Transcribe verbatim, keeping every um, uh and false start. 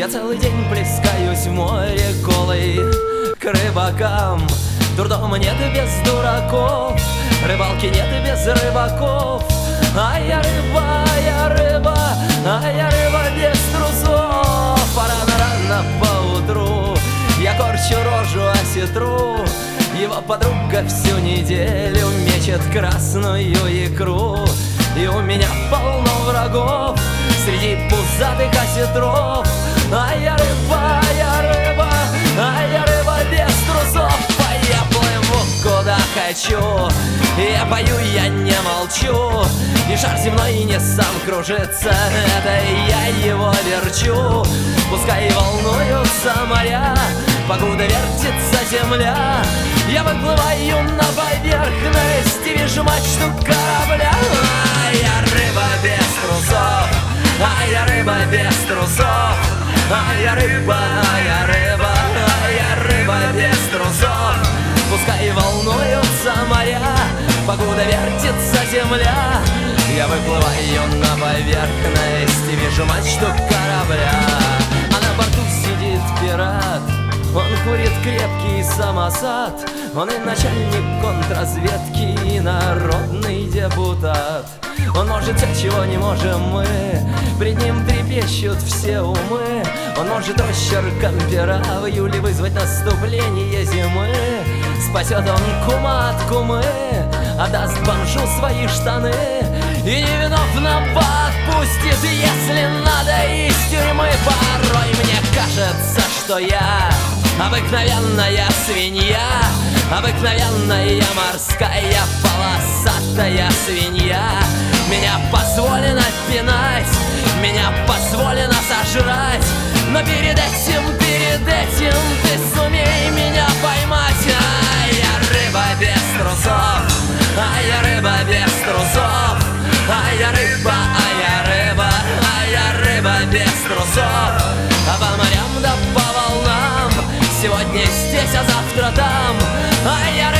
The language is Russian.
Я целый день плескаюсь в море голый к рыбакам. Дурдома нет и без дураков, рыбалки нет и без рыбаков. А я рыба, а я рыба, а я рыба без трусов. А рано-рано поутру я корчу рожу осетру. Его подруга всю неделю мечет красную икру. И у меня полно врагов среди пузатых осетров. А я рыба, а я рыба, а я рыба без трусов. А я плыву куда хочу, я пою, я не молчу. И шар земной не сам кружится, это я его верчу. Пускай волнуются моря, покуда вертится земля, я выплываю на поверхность и вижу мачту корабля. А я рыба без трусов, а я рыба без трусов. А я рыба, а я рыба, а я рыба без трусов. Пускай волнуются моря, покуда вертится земля, я выплываю на поверхность и вижу мачту корабля. А на борту сидит пират, он курит крепкий самосад. Он и начальник контрразведки, и народный депутат. Он может все, чего не можем мы, пред ним трепещут все умы. Он может росчерком пера в июле вызвать наступление зимы. Спасет он кума от кумы, отдаст бомжу свои штаны и невиновно отпустит, если надо, из тюрьмы. Порой мне кажется, что я обыкновенная свинья, обыкновенная морская полосатая свинья. Меня позволено пинать, меня позволено сожрать, но перед этим, перед этим ты сумей меня поймать. А я рыба без трусов, а я рыба без трусов. А я рыба, а я рыба, а я рыба без трусов. А по морям да по волнам, сегодня здесь, а завтра там. А я